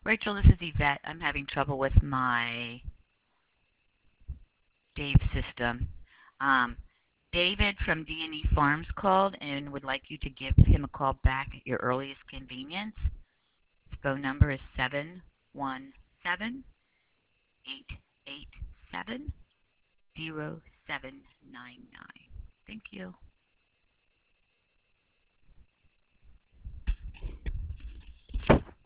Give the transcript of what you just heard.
Rachel, this is Yvette. I'm having trouble with my Dave system. Um, David from D&E Farms called and would like you to give him a call back at your earliest convenience. His phone number is 717-887-0799. Thank you.